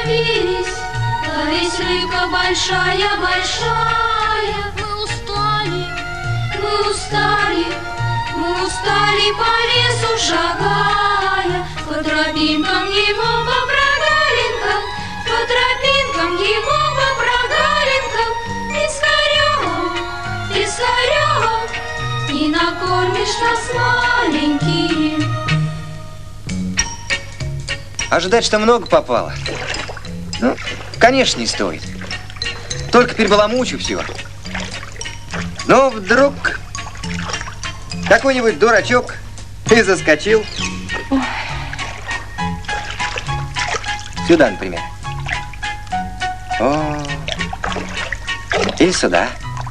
Ловись, ловись, рыбка большая, большая. Мы устали, мы устали, мы устали по лесу шагая, по тропинкам его, по прогалинкам, по тропинкам его, по прогалинкам. Пискарем, пискарем, не накормишь нас маленькие. Ожидать, что много попало? Ну, конечно, не стоит. Только перебаламучу все. Но вдруг какой-нибудь дурачок и заскочил. Сюда, например. О, или сюда.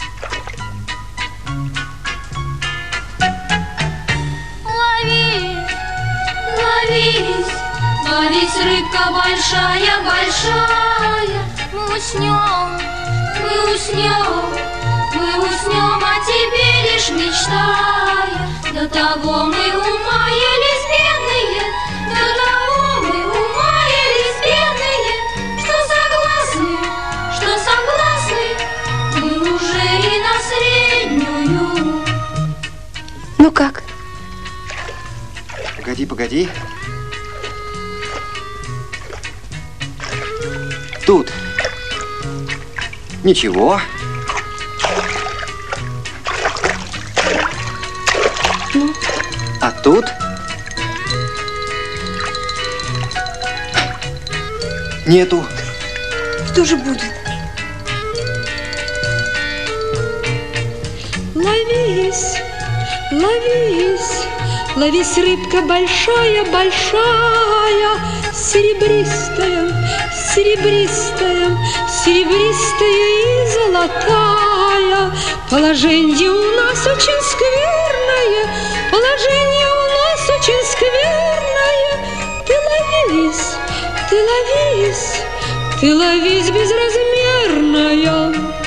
Ловись, ловись, ловись, рыбка большая, большая. Мы уснем, мы уснем, мы уснем, о тебе лишь мечтая. До того мы умаялись бедные, до того мы умаялись бедные, что согласны, мы уже и на среднюю. Ну как? Погоди, погоди. Тут ничего. Ну? А тут нету. Что же будет? Ловись, ловись, ловись, рыбка большая, большая, серебристая, серебристая, серебристая и золотая. Положение у нас очень скверное, положение у нас очень скверное. Ты ловись, ты ловись, ты ловись, безразмерная.